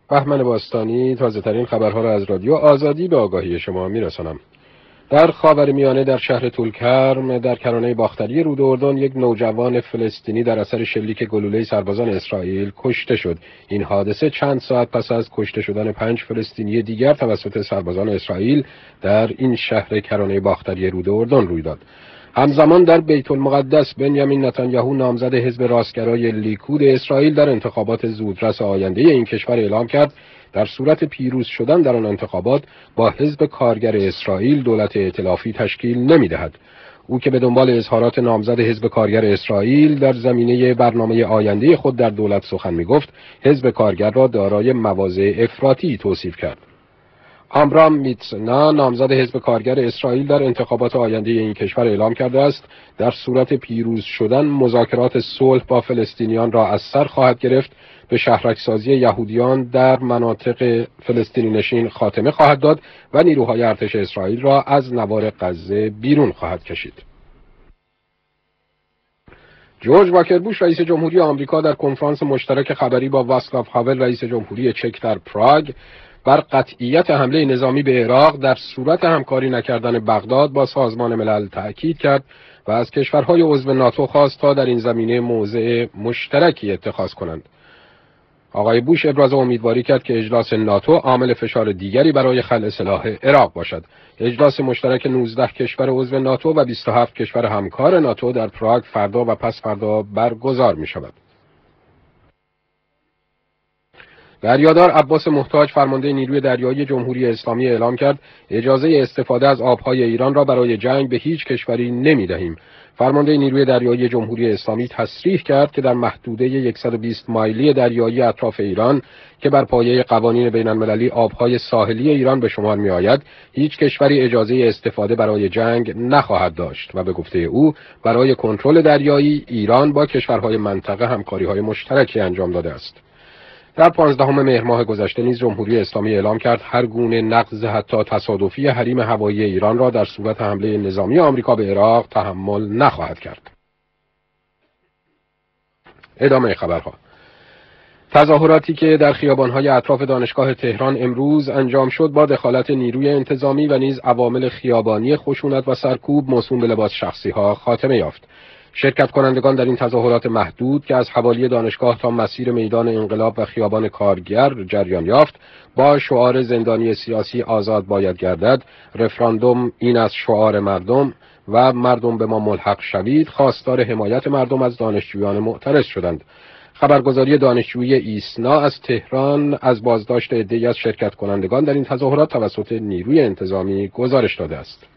بهمن باستانی تازه ترین خبرها را از رادیو آزادی به آگاهی شما میرسانم. در خاورمیانه در شهر طولکرم در کرانه باختری رود اردن یک نوجوان فلسطینی در اثر شلیک گلوله سربازان اسرائیل کشته شد. این حادثه چند ساعت پس از کشته شدن 5 فلسطینی دیگر توسط سربازان اسرائیل در این شهر کرانه باختری رود اردن روی داد. همزمان در بیت المقدس بنیامین نتانیاهو نامزد حزب راستگرای لیکود اسرائیل در انتخابات زودرس آینده این کشور اعلام کرد در صورت پیروز شدن در آن انتخابات با حزب کارگر اسرائیل دولت ائتلافی تشکیل نمی‌دهد. او که به دنبال اظهارات نامزد حزب کارگر اسرائیل در زمینه برنامه آینده خود در دولت سخن می‌گفت، حزب کارگر را دارای مواضع افراطی توصیف کرد. آمرام میتسنا نامزد حزب کارگر اسرائیل در انتخابات آینده این کشور اعلام کرده است در صورت پیروز شدن مذاکرات صلح با فلسطینیان را از سر خواهد گرفت، به شهرک‌سازی یهودیان در مناطق فلسطینی نشین خاتمه خواهد داد و نیروهای ارتش اسرائیل را از نوار غزه بیرون خواهد کشید. جورج واکر بوش رئیس جمهوری آمریکا در کنفرانس مشترک خبری با واسلاو هاول رئیس جمهوری چک در پراگ بر قطعیت حمله نظامی به عراق در صورت همکاری نکردن بغداد با سازمان ملل تأکید کرد و از کشورهای عضو ناتو خواست تا در این زمینه موضع مشترکی اتخاذ کنند. آقای بوش ابراز امیدواری کرد که اجلاس ناتو عامل فشار دیگری برای خلع سلاح عراق باشد. اجلاس مشترک 19 کشور عضو ناتو و 27 کشور همکار ناتو در پراگ فردا و پس فردا برگزار می شود. دریادار عباس محتاج فرمانده نیروی دریایی جمهوری اسلامی اعلام کرد اجازه استفاده از آبهای ایران را برای جنگ به هیچ کشوری نمی‌دهیم. فرمانده نیروی دریایی جمهوری اسلامی تصریح کرد که در محدوده 120 مایلی دریایی اطراف ایران که بر پایه قوانین بین‌المللی آبهای ساحلی ایران به شمار می‌آید، هیچ کشوری اجازه استفاده برای جنگ نخواهد داشت و به گفته او برای کنترل دریایی ایران با کشورهای منطقه همکاری‌های مشترکی انجام داده است. در 15 مهر ماه گذشته نیز جمهوری اسلامی اعلام کرد هر گونه نقض حتی تصادفی حریم هوایی ایران را در صورت حمله نظامی آمریکا به عراق تحمل نخواهد کرد. ادامه خبرها. تظاهراتی که در خیابان‌های اطراف دانشگاه تهران امروز انجام شد با دخالت نیروی انتظامی و نیز عوامل خیابانی خشونت و سرکوب موسوم به لباس شخصی‌ها خاتمه یافت. شرکت کنندگان در این تظاهرات محدود که از حوالی دانشگاه تا مسیر میدان انقلاب و خیابان کارگر جریان یافت با شعار زندانی سیاسی آزاد باید گردد، رفراندوم این از شعار مردم و مردم به ما ملحق شوید، خواستار حمایت مردم از دانشجویان معترض شدند. خبرگزاری دانشجویی ایسنا از تهران از بازداشت عده‌ای از شرکت کنندگان در این تظاهرات توسط نیروی انتظامی گزارش داده است.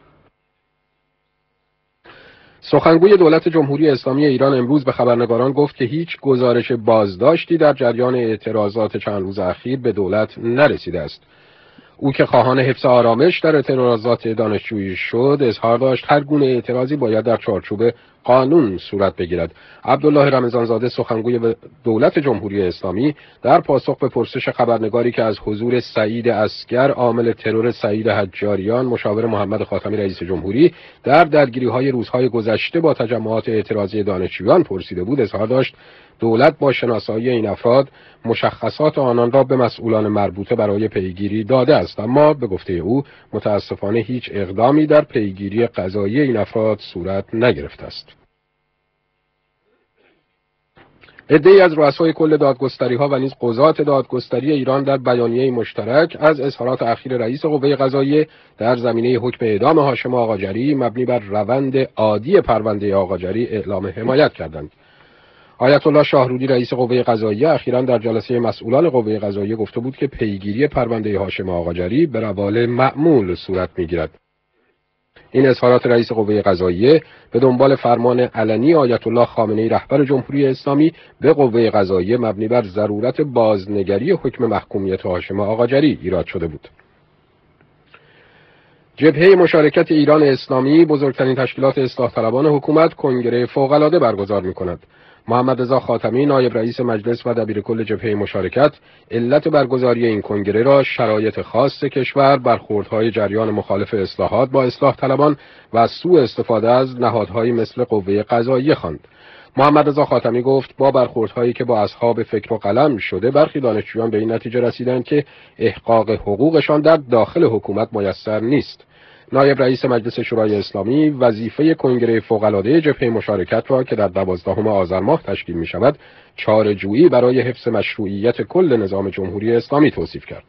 سخنگوی دولت جمهوری اسلامی ایران امروز به خبرنگاران گفت که هیچ گزارش بازداشتی در جریان اعتراضات چند روز اخیر به دولت نرسیده است. او که خواهان حفظ آرامش در اعتراضات دانشجویی شد، اظهار داشت هر گونه اعتراضی باید در چارچوب قانون صورت بگیرد. عبدالله رمضانزاده سخنگوی دولت جمهوری اسلامی در پاسخ به پرسش خبرنگاری که از حضور سعید اصگر عامل ترور سعید حجاریان مشاور محمد خاتمی رئیس جمهوری در درگیری‌های روزهای گذشته با تجمعات اعتراضی دانشجویان پرسیده بود، اظهار داشت دولت با شناسایی این افراد مشخصات آنان را به مسئولان مربوطه برای پیگیری داده است، اما به گفته او متاسفانه هیچ اقدامی در پیگیری قضایی این افراد صورت نگرفته است. عده‌ای از رؤسای کل دادگستری‌ها و نیز قضات دادگستری ایران در بیانیه مشترک از اظهارات اخیر رئیس قوه قضاییه در زمینه حکم اعدام هاشم آقاجری مبنی بر روند عادی پرونده آقاجری اعلام حمایت کردند. آیت الله شاهرودی رئیس قوه قضاییه اخیراً در جلسه مسئولان قوه قضاییه گفته بود که پیگیری پرونده هاشم آقاجری به روال معمول صورت می‌گیرد. این اظهارات رئیس قوه قضاییه به دنبال فرمان علنی آیت الله خامنه‌ای رهبر جمهوری اسلامی به قوه قضاییه مبنی بر ضرورت بازنگری حکم محکومیت هاشم آقاجری ایراد شده بود. جبهه مشارکت ایران اسلامی بزرگترین تشکیلات اصلاح طلبان حکومت کنگره فوق‌العاده برگزار می‌کند. محمد رضا خاتمی نایب رئیس مجلس و دبیرکل جبهه مشارکت علت برگزاری این کنگره را شرایط خاص کشور، برخوردهای جریان مخالف اصلاحات با اصلاح طلبان و سوء استفاده از نهادهایی مثل قوه قضاییه خواند. محمد رضا خاتمی گفت با برخوردهایی که با اصحاب فکر و قلم شده، برخی دانشجویان به این نتیجه رسیدند که احقاق حقوقشان در داخل حکومت میسر نیست. نایب رئیس مجلس شورای اسلامی وظیفه کنگره فوق‌العاده جبهه مشارکت را که در 12 آذر ماه تشکیل می شود، چاره‌جویی برای حفظ مشروعیت کل نظام جمهوری اسلامی توصیف کرد.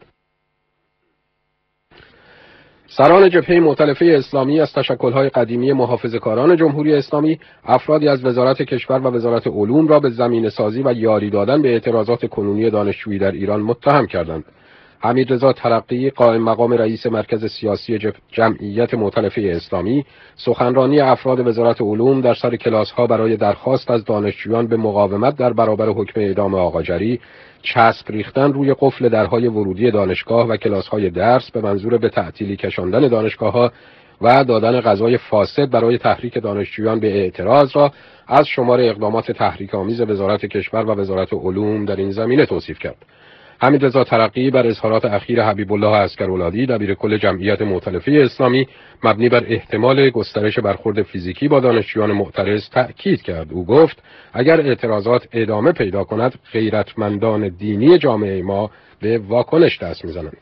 سران جبهه مؤتلفه اسلامی از تشکل‌های قدیمی محافظه‌کاران جمهوری اسلامی، افرادی از وزارت کشور و وزارت علوم را به زمینه‌سازی و یاری دادن به اعتراضات کنونی دانشجویی در ایران متهم کردند. حمیدرضا ترقی، قائم مقام رئیس مرکز سیاسی جمعیت مؤتلفه اسلامی، سخنرانی افراد وزارت علوم در سر کلاس‌ها برای درخواست از دانشجویان به مقاومت در برابر حکم اعدام آقاجری، چسب ریختن روی قفل درهای ورودی دانشگاه و کلاس‌های درس به منظور به تعطیلی کشاندن دانشگاه‌ها و دادن غذای فاسد برای تحریک دانشجویان به اعتراض را از شمار اقدامات تحریک‌آمیز وزارت کشور و وزارت علوم در این زمینه توصیف کرد. حمیدرضا ترقی بر اظهارات اخیر حبیب الله عسکرولادی دبیرکل جمعیت مؤتلفه اسلامی مبنی بر احتمال گسترش برخورد فیزیکی با دانشجویان معترض تأکید کرد. او گفت اگر اعتراضات ادامه پیدا کند، غیرتمندان دینی جامعه ما به واکنش دست می‌زنند.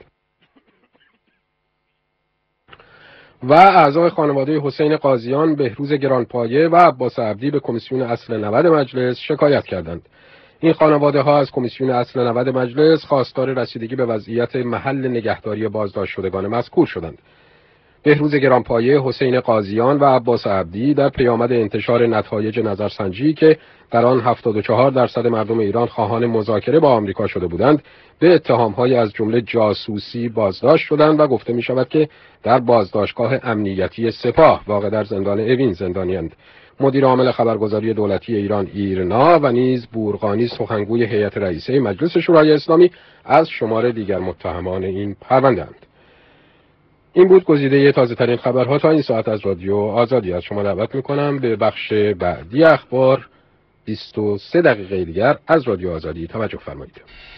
و اعضای خانواده حسین قاضیان، بهروز گرانپایه و عباس عبدی به کمیسیون اصل 90 مجلس شکایت کردند. این خانواده ها از کمیسیون اصل 90 مجلس خواستار رسیدگی به وضعیت محل نگهداری بازداشت شدگان مذکور شدند. بهروز گرانپایه، حسین قاضیان و عباس عبدی در پیامد انتشار نتایج نظرسنجی که در آن 74% مردم ایران خواهان مذاکره با آمریکا شده بودند، به اتهام‌های از جمله جاسوسی بازداشت شدند و گفته می‌شود که در بازداشتگاه امنیتی سپاه واقع در زندان اوین زندانی‌اند. مدیر عامل خبرگزاری دولتی ایران ایرنا و نیز بورقانی، سخنگوی هیئت رئیسه مجلس شورای اسلامی، از شمار دیگر متهمان این پرونده‌اند. این بود گزیده تازه‌ترین خبرها تا این ساعت از رادیو آزادی. از شما دعوت می‌کنم به بخش بعدی اخبار 23 دقیقه دیگر از رادیو آزادی توجه فرمایید.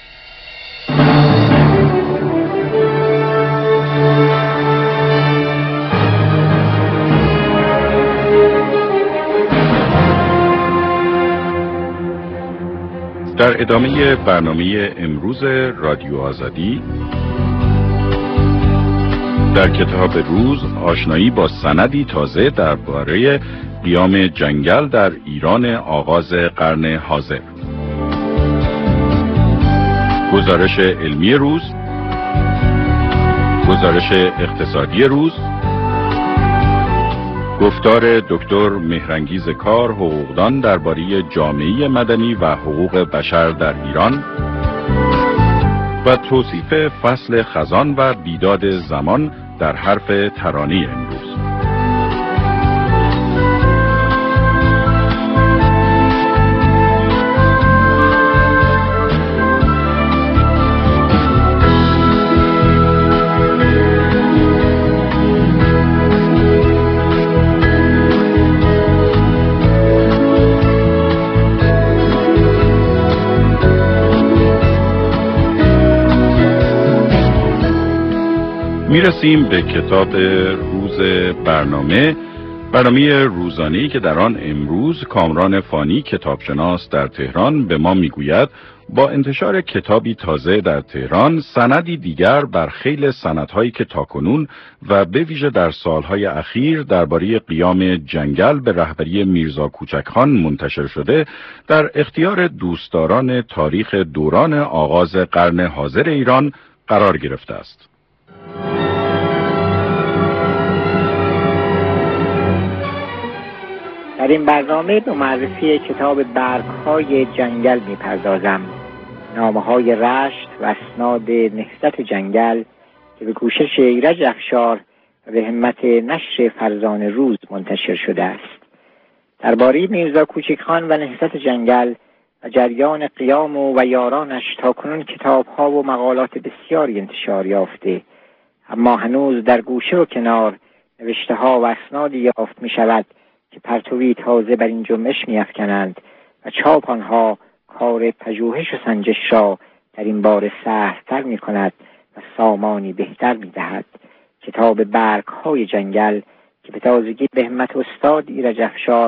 در ادامه برنامه امروز رادیو آزادی، در کتاب روز آشنایی با سندی تازه درباره قیام جنگل در ایران آغاز قرن حاضر، گزارش علمی روز، گزارش اقتصادی روز، گفتار دکتر مهرانگیز کار، حقوقدان، درباره جامعه مدنی و حقوق بشر در ایران و توصیف فصل خزان و بیداد زمان در حرف ترانه امروز. میرسیم به کتاب روز برنامه روزانه‌ای که در آن امروز کامران فانی، کتابشناس در تهران، به ما میگوید با انتشار کتابی تازه در تهران، سندی دیگر بر خیل سندهایی که تاکنون و به ویژه در سالهای اخیر درباره قیام جنگل به رهبری میرزا کوچکخان منتشر شده، در اختیار دوستداران تاریخ دوران آغاز قرن حاضر ایران قرار گرفته است. در این برنامه به معرفی کتاب برگ‌های جنگل می‌پردازم. نامه‌های رشت و اسناد نهضت جنگل که به کوشش ایرج افشار و به همت نشر فرزان روز منتشر شده است. درباره میرزا کوچکخان و نهضت جنگل و جریان قیام و یارانش تاکنون کتاب‌ها و مقالات بسیاری انتشار یافته، اما هنوز در گوشه و کنار نوشته‌ها و اسنادی یافت می‌شود که پرتوی تازه بر این جنبش می‌افکنند و چاپ آنها کار پژوهش و سنجش را در این باره سهل‌تر می‌کند و سامانی بهتر می‌دهد. کتاب برگ‌های جنگل که به تازگی به همت استاد ایرج افشار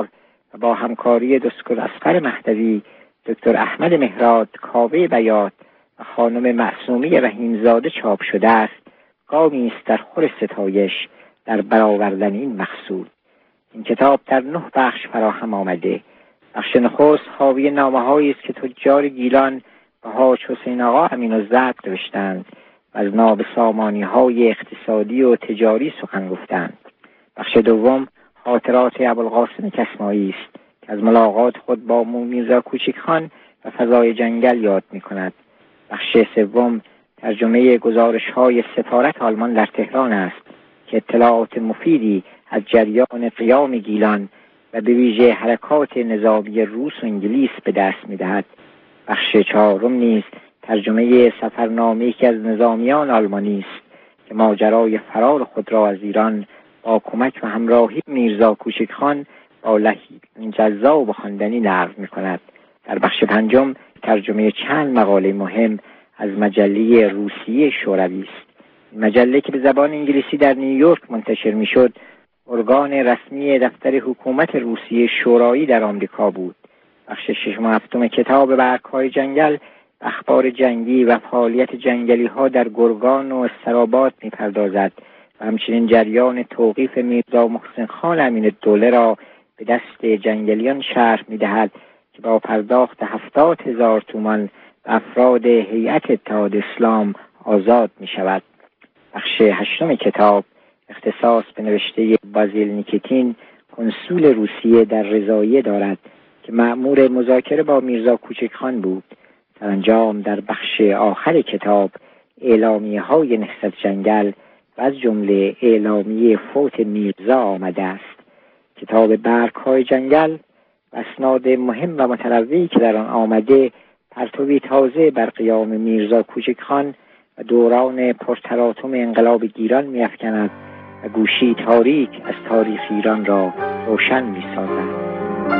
و با همکاری دکتر اصغر مهدوی، دکتر احمد مهراد، کاوه بیات و خانم معصومی رحیمزاده چاپ شده است، گامی است در خور ستایش در برآوردن این مقصود. این کتاب در 9 بخش فراهم آمده. بخش نخست حاوی نامه‌هایی است که تجار گیلان و حاج حسین آقا امین‌الظبط نوشتند و از نابسامانی‌های اقتصادی و تجاری سخن گفتند. بخش دوم خاطرات ابوالقاسم کسمایی است که از ملاقات خود با میرزا کوچکخان و فضای جنگل یاد می‌کند. بخش سوم ترجمه گزارش‌های سفارت آلمان در تهران است که اطلاعات مفیدی از جریان قیام گیلان و به ویژه حرکات نظامی روس و انگلیس به دست می‌دهد. بخش چهارم نیز ترجمه سفرنامه‌ای که از نظامیان آلمانی است که ماجرای فرار خود را از ایران با کمک و همراهی میرزا کوچکخان با لحن جذاب و خواندنی نقل می‌کند. در بخش پنجم ترجمه چند مقاله مهم از مجله روسیه شوروی است. این مجله که به زبان انگلیسی در نیویورک منتشر می‌شد، ارگان رسمی دفتر حکومت روسیه شورایی در آمریکا بود. بخش ششم و هفتم کتاب برگ‌های جنگل اخبار جنگی و فعالیت جنگلی‌ها در گرگان و استراباد می‌پردازد و همچنین جریان توقیف میرزا محسن خان امین‌الدوله را به دست جنگلیان شرح می‌دهد که با پرداخت 70,000 تومان به افراد هیئت اتحاد اسلام آزاد می‌شود. بخش هشتم کتاب اختصاص به نوشته بازیل نیکیتین، کنسول روسیه در رضاییه دارد که مأمور مذاکره با میرزا کوچکخان بود. سرانجام در بخش آخر کتاب اعلامیه‌های نهضت جنگل و از جمله اعلامیه فوت میرزا آمده است. کتاب برگ‌های جنگل و اسناد مهم و متنوعی که در آن آمده پرتوی تازه بر قیام میرزا کوچکخان و دوران پرتلاطم انقلاب گیلان می‌افکند و گوشی تاریک از تاریخ ایران را روشن می‌سازد.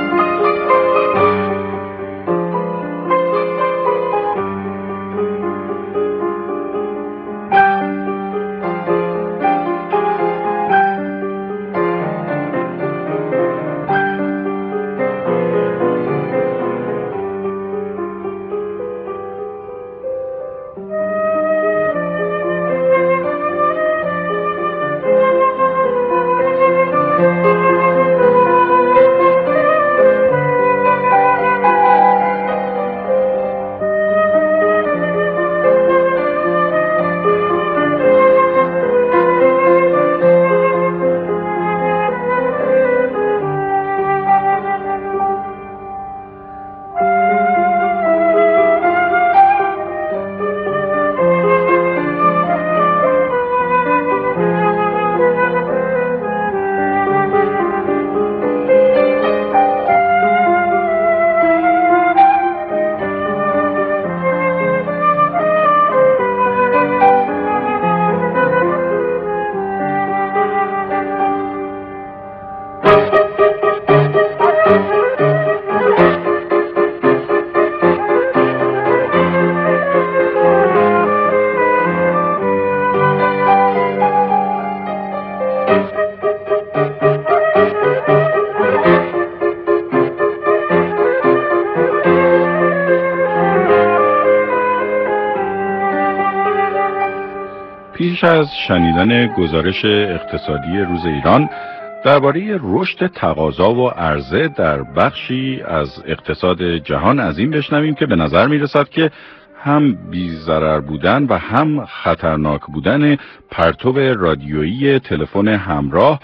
پیش از شنیدن گزارش اقتصادی روز ایران درباره رشد تقاضا و عرضه در بخشی از اقتصاد جهان از این بشنویم که به نظر میرسد که هم بی ضرر بودن و هم خطرناک بودن پرتو رادیویی تلفن همراه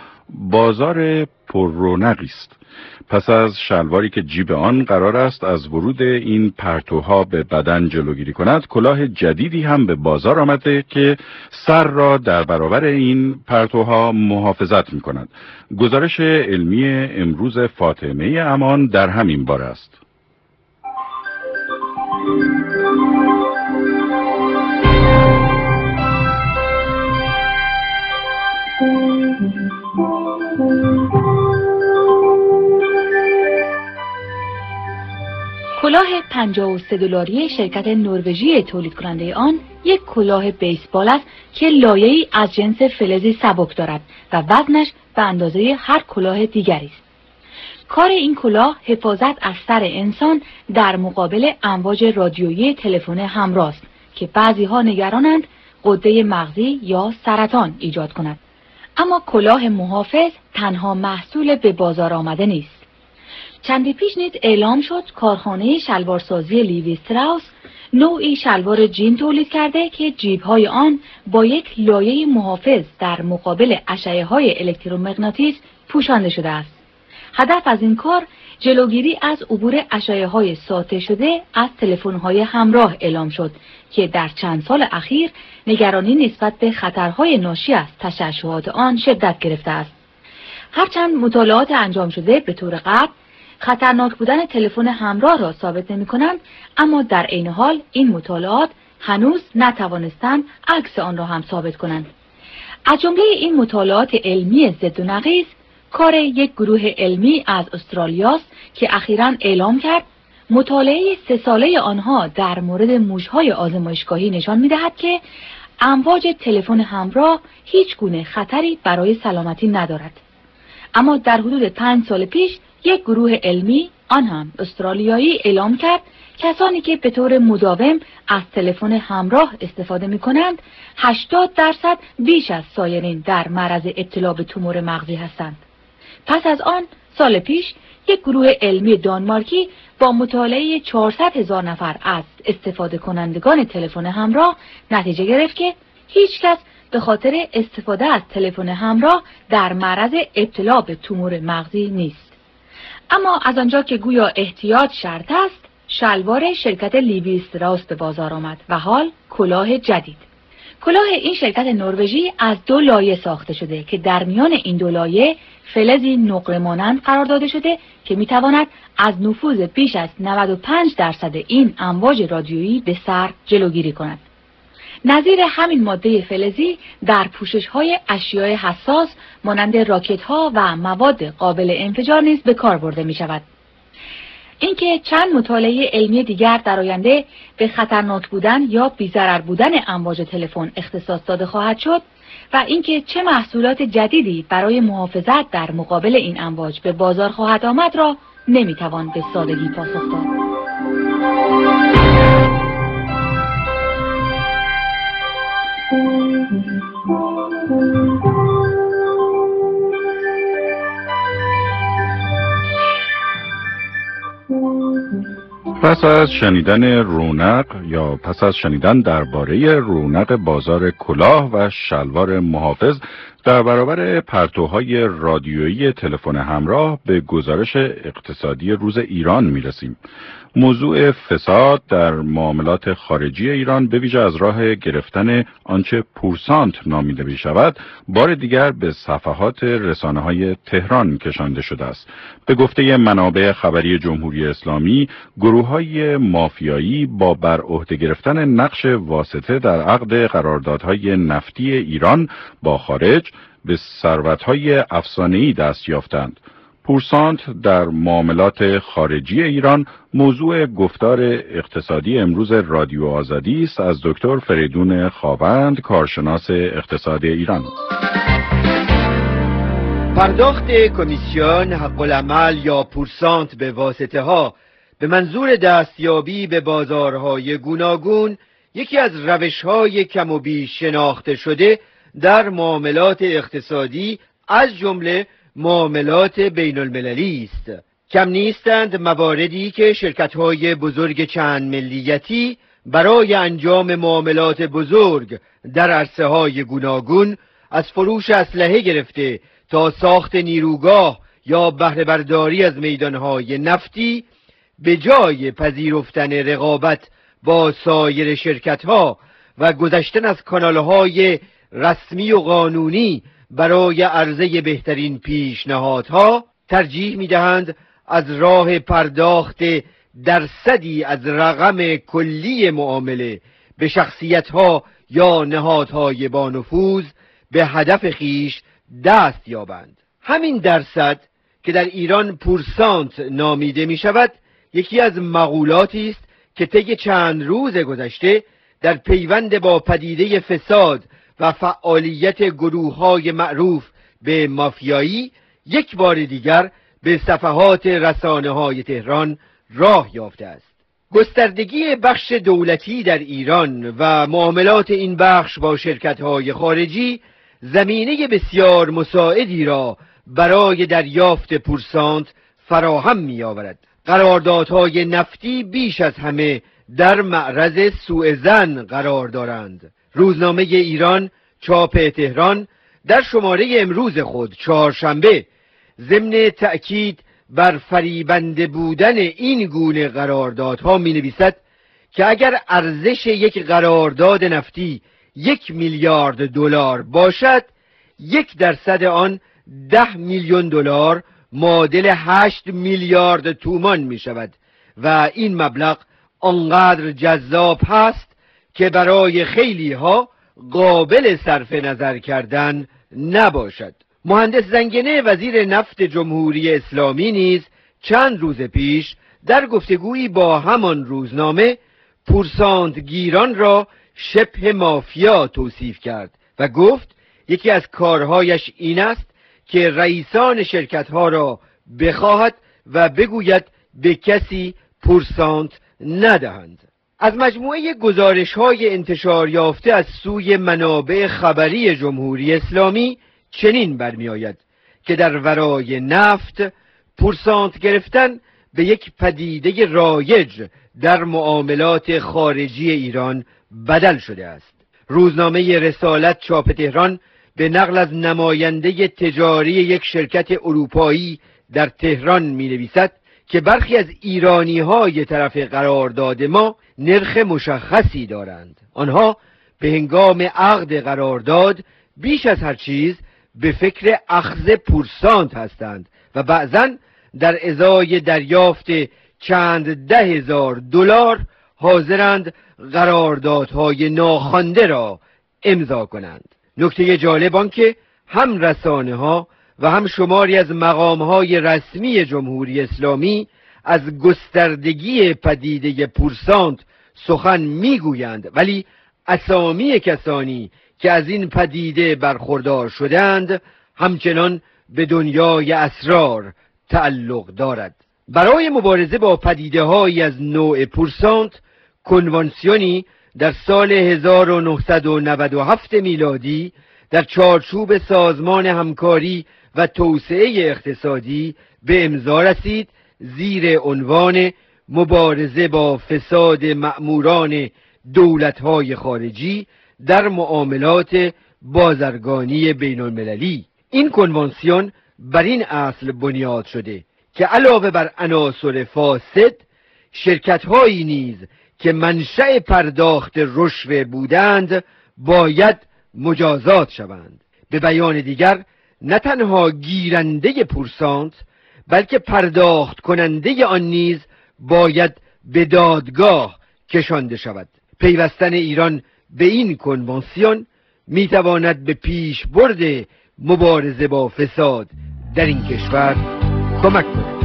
بازار پر رونقی است. پس از شلواری که جیب آن قرار است از ورود این پرتوها به بدن جلوگیری کند، کلاه جدیدی هم به بازار آمده که سر را در برابر این پرتوها محافظت می کند. گزارش علمی امروز فاطمه امان در همین باره است. کلاه 53 دلاری شرکت نروژی تولید کننده آن یک کلاه بیسبال است که لایه‌ای از جنس فلزی سبک دارد و وزنش به اندازه هر کلاه دیگری است. کار این کلاه حفاظت از سر انسان در مقابل امواج رادیویی تلفن همراه است که بعضی‌ها نگرانند غده مغزی یا سرطان ایجاد کند. اما کلاه محافظ تنها محصول به بازار آمده نیست. چندی پیش نیز اعلام شد کارخانه شلوارسازی لیوی استراوس نوعی شلوار جین تولید کرده که جیب‌های آن با یک لایه محافظ در مقابل اشعه‌های الکترومغناطیس پوشانده شده است. هدف از این کار جلوگیری از عبور اشعه‌های ساطع شده از تلفن‌های همراه اعلام شد که در چند سال اخیر نگرانی نسبت به خطرهای ناشی از تشعشعات آن شدت گرفته است. هرچند مطالعات انجام شده به طور قطع خطرناک بودن تلفن همراه را ثابت نمی‌کنند، اما در عین حال این مطالعات هنوز نتوانستند عکس آن را هم ثابت کنند. از جمله این مطالعات علمی ضد و نقیض کار یک گروه علمی از استرالیاست که اخیراً اعلام کرد مطالعه 3 ساله آنها در مورد موش‌های آزمایشگاهی نشان می‌دهد که امواج تلفن همراه هیچ گونه خطری برای سلامتی ندارد. اما در حدود 5 سال پیش یک گروه علمی، آن هم استرالیایی، اعلام کرد کسانی که به طور مداوم از تلفن همراه استفاده می‌کنند 80% بیش از سایرین در معرض ابتلا به تومور مغزی هستند. پس از آن سال پیش یک گروه علمی دانمارکی با مطالعه 400,000 نفر از استفاده کنندگان تلفن همراه نتیجه گرفت که هیچ کس به خاطر استفاده از تلفن همراه در معرض ابتلا به تومور مغزی نیست. اما از آنجا که گویا احتیاط شرط است، شلوار شرکت لیوی استراوس به بازار آمد و حال کلاه جدید. کلاه این شرکت نروژی از 2 لایه ساخته شده که در میان این 2 لایه فلزی نقره مانند قرار داده شده که میتواند از نفوذ بیش از 95% این امواج رادیویی به سر جلوگیری کند. نظیر همین ماده فلزی در پوشش‌های اشیاء حساس مانند راکت‌ها و مواد قابل انفجار نیز به کار برده می‌شود. اینکه چند مطالعه علمی دیگر در آینده به خطرناک بودن یا بی‌ضرر بودن امواج تلفن اختصاص داده خواهد شد و اینکه چه محصولات جدیدی برای محافظت در مقابل این امواج به بازار خواهد آمد را نمی‌توان به سادگی پاسخ داد. پس از شنیدن رونق یا پس از شنیدن درباره رونق بازار کلاه و شلوار محافظ در برابر پرتوهای رادیویی تلفن همراه به گزارش اقتصادی روز ایران میرسیم. موضوع فساد در معاملات خارجی ایران به ویژه از راه گرفتن آنچه پورسانت نامیده می شود بار دیگر به صفحات رسانه‌های تهران کشانده شده است. به گفته منابع خبری جمهوری اسلامی، گروه‌های مافیایی با بر عهده گرفتن نقش واسطه در عقد قراردادهای نفتی ایران با خارج به ثروت‌های افسانه‌ای دست یافتند. پورسانت در معاملات خارجی ایران موضوع گفتار اقتصادی امروز رادیو آزادی است از دکتر فریدون خاوند، کارشناس اقتصاد ایران. پرداخت کمیسیون حق العمل یا پورسانت به واسطه ها به منظور دستیابی به بازارهای گوناگون یکی از روش‌های کم و بیش شناخته شده در معاملات اقتصادی از جمله معاملات بین المللی است. کم نیستند مواردی که شرکت‌های بزرگ چند ملیتی برای انجام معاملات بزرگ در عرصه‌های گوناگون از فروش اسلحه گرفته تا ساخت نیروگاه یا بهره برداری از میدانهای نفتی به جای پذیرفتن رقابت با سایر شرکت‌ها و گذشتن از کانال‌های رسمی و قانونی برای عرضه بهترین پیشنهادها ترجیح می‌دهند از راه پرداخت درصدی از رقم کلی معامله به شخصیت‌ها یا نهادهای با نفوذ به هدف خیش دست یابند. همین درصد که در ایران پورسانت نامیده می‌شود یکی از مقولاتی است که طی چند روز گذشته در پیوند با پدیده فساد و فعالیت گروه‌های معروف به مافیایی یک بار دیگر به صفحات رسانه‌های تهران راه یافته است. گستردگی بخش دولتی در ایران و معاملات این بخش با شرکت‌های خارجی زمینه بسیار مساعدی را برای دریافت پورسانت فراهم می‌آورد. قراردادهای نفتی بیش از همه در معرض سوء ظن قرار دارند. روزنامه ایران چاپ تهران در شماره امروز خود چهارشنبه ضمن تأکید بر فریبنده بودن این گونه قراردادها می‌نویسد که اگر ارزش یک قرارداد نفتی 1 میلیارد دلار باشد، 1% آن 10 میلیون دلار معادل 8 میلیارد تومان می شود و این مبلغ آنقدر جذاب هست که برای خیلی ها قابل صرف نظر کردن نباشد. مهندس زنگنه وزیر نفت جمهوری اسلامی نیز چند روز پیش در گفتگویی با همان روزنامه پورسانت گیران را شبه مافیا توصیف کرد و گفت یکی از کارهایش این است که رئیسان شرکت‌ها را بخواهد و بگوید به کسی پورسانت ندهند. از مجموعه گزارش‌های انتشار یافته از سوی منابع خبری جمهوری اسلامی چنین برمی‌آید که در ورای نفت پورسانت گرفتن به یک پدیده رایج در معاملات خارجی ایران بدل شده است. روزنامه رسالت چاپ تهران به نقل از نماینده تجاری یک شرکت اروپایی در تهران می‌نویسد که برخی از ایرانی‌های طرف قرارداد ما نرخ مشخصی دارند. آنها به هنگام عقد قرارداد بیش از هر چیز به فکر اخذ پورسانت هستند و بعضاً در ازای دریافت چند 10,000 دلار حاضرند قراردادهای ناخوانده را امضا کنند. نکته جالب آن که هم رسانه‌ها و هم شماری از مقام‌های رسمی جمهوری اسلامی از گستردگی پدیده پورسانت سخن می‌گویند، ولی اسامی کسانی که از این پدیده برخوردار شدند همچنان به دنیای اسرار تعلق دارد. برای مبارزه با پدیده‌هایی از نوع پورسانت کنوانسیونی در سال 1997 میلادی در چارچوب سازمان همکاری و توسعه اقتصادی به امضا رسید زیر عنوان مبارزه با فساد مأموران دولت‌های خارجی در معاملات بازرگانی بین المللی. این کنوانسیون بر این اصل بنیاد شده که علاوه بر عناصر فاسد، شرکت‌هایی نیز که منشأ پرداخت رشوه بودند باید مجازات شوند. به بیان دیگر نه تنها گیرنده پورسانت بلکه پرداخت کننده آن نیز باید به دادگاه کشانده شود. پیوستن ایران به این کنوانسیون میتواند به پیشبرد مبارزه با فساد در این کشور کمک کند.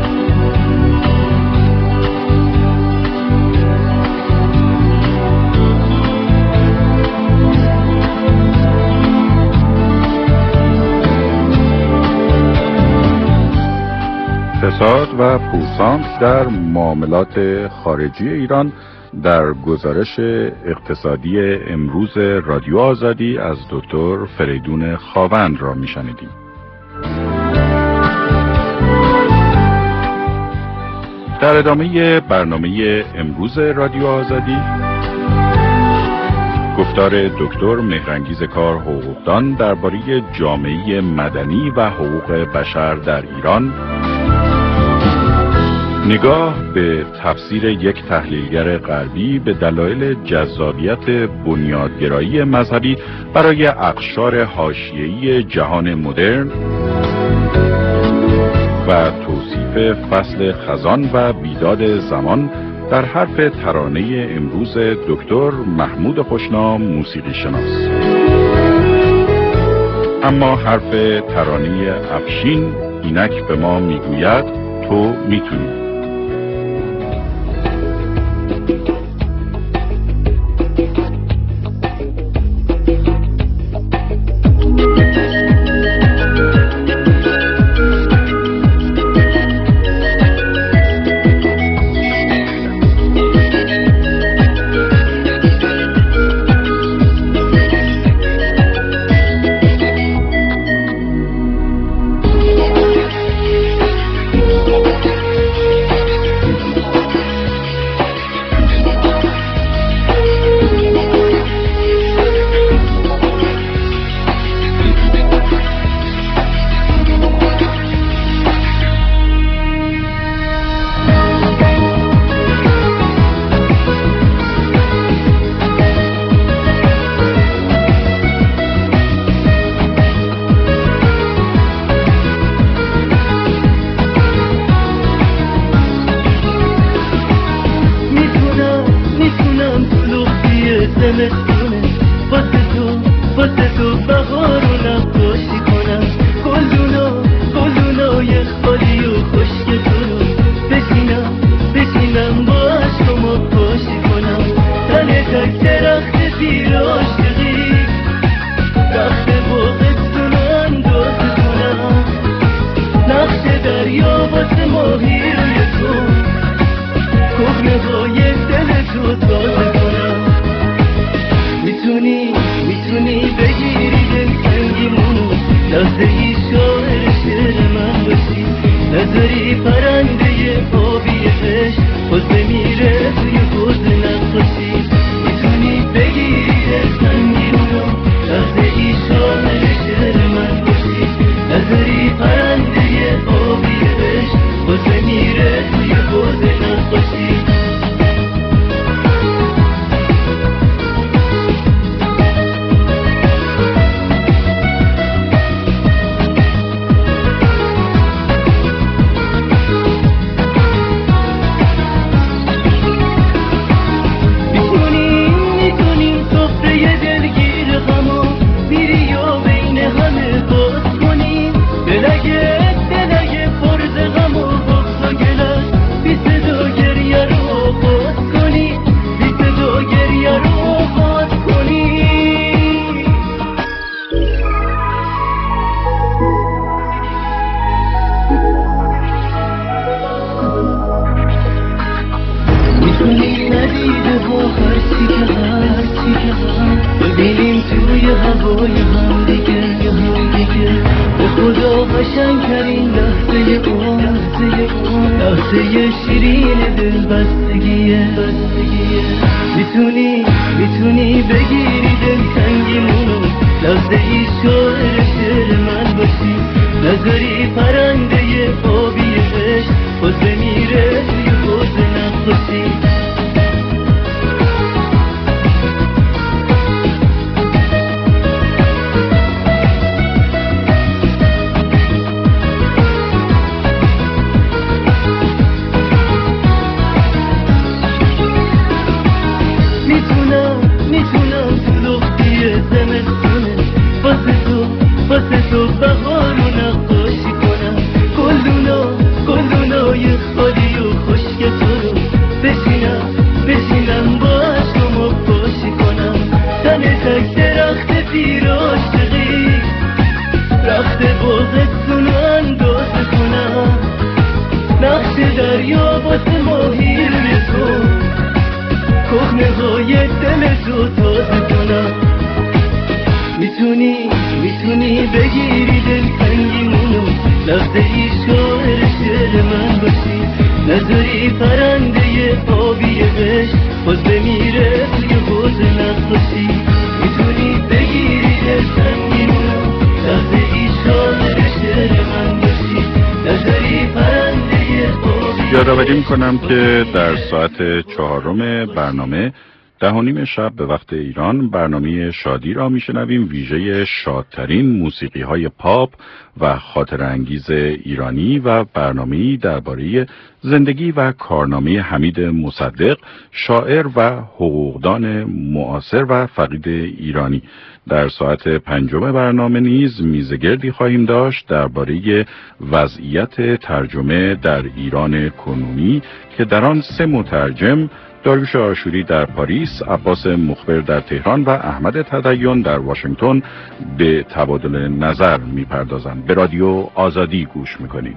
فساد و پورسانت در معاملات خارجی ایران در گزارش اقتصادی امروز رادیو آزادی از دکتر فریدون خاوند را میشنیدیم. در ادامه برنامه امروز رادیو آزادی گفتار دکتر مهرانگیز کار حقوقدان درباره جامعه مدنی و حقوق بشر در ایران، نگاه به تفسیر یک تحلیلگر غربی به دلایل جذابیت بنیادگرایی مذهبی برای اقشار حاشیه‌ای جهان مدرن و توصیف فصل خزان و بیداد زمان در حرف ترانه امروز دکتر محمود خوشنام موسیقی شناس. اما حرف ترانه افشین اینک به ما میگوید تو میتونی. زمستونه، واسه تو بهار رو نقاشی کنم، گلدونای خالی و خشک تو رو بشینم با عشقمو پاشی کنم، تن تک درخت پیر عاشقی، رخت باغتون رو اندازه کنم، نقش دریا واسه ماهی روی تو، کهنه های دل تو تازه کنم. میتونی بگیری دل تنگیمونو، لحظه ای شاعر شعر من باشی، نذاری پرنده آبی عشق باز بمیره توی حوض نقاشی. میتونی بگیری دل تنگیمونو، لحظه ای شاعر شعر من باشی، نذاری پرنده آبی عشق باز بمیره توی حوض نقاشی. ببینیم توی هوای هم دیگه به خدا قشنگ‌ترین لحظه شیرین دل بستگیه. میتونی بگیری دل تنگیمونو، لحظه ای شاعر شعر من باشی، نذاری پرنده آبی عشق باز بمیره توی حوض نقاشی. میتونم تو لختی زمستونه، واسه تو بهار رو نقاشی کنم، گلدونای خالی و خشک تو رو بشینم با عشقمو پاشی کنم، تن تک درخت پیر عاشقی، رخت باغتون رو اندازه کنم، نقش دریا واسه ماهی روی تو، کهنه های دل تو تازه کنم. میتونی بگیری دل تنگیمونو، لحظه ای شاعر شعر من باشی، نذاری پرنده آبی عشق باز بمیره توی حوض نقاشی. میتونی بگیری دل تنگیمونو، لحظه ای شاعر شعر من باشی، نذاری پرنده آبی. یادآوری می‌کنم که در ساعت 4 برنامه 10:30 شب به وقت ایران برنامه شادی را میشنویم، ویژه شادترین موسیقی‌های پاپ و خاطر انگیز ایرانی و برنامه‌ای درباره زندگی و کارنامه حمید مصدق، شاعر و حقوقدان معاصر و فقید ایرانی. در ساعت 5 برنامه نیز میزگردی خواهیم داشت درباره وضعیت ترجمه در ایران کنونی که در آن 3 مترجم، داریوش آشوری در پاریس، عباس مخبر در تهران و احمد تدین در واشنگتن به تبادل نظر میپردازند. به رادیو آزادی گوش میکنید.